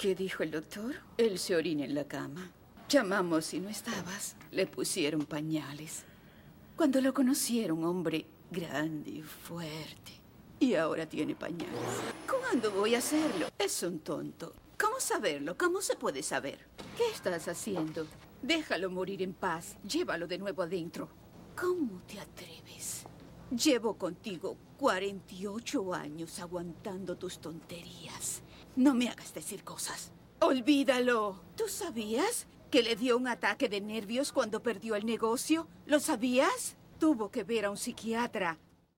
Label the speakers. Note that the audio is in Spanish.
Speaker 1: ¿Qué dijo el doctor? Él se orina en la cama. Llamamos y no estabas. Le pusieron pañales. Cuando lo conocí era un hombre grande y fuerte. Y ahora tiene pañales. ¿Cuándo voy a hacerlo? Es un tonto. ¿Cómo saberlo? ¿Cómo se puede saber? ¿Qué estás haciendo? Déjalo morir en paz. Llévalo de nuevo adentro. ¿Cómo te atreves? Llevo contigo 48 años aguantando tus tonterías. No me hagas decir cosas. Olvídalo. ¿Tú sabías que le dio un ataque de nervios cuando perdió el negocio? ¿Lo sabías? Tuvo que ver a un psiquiatra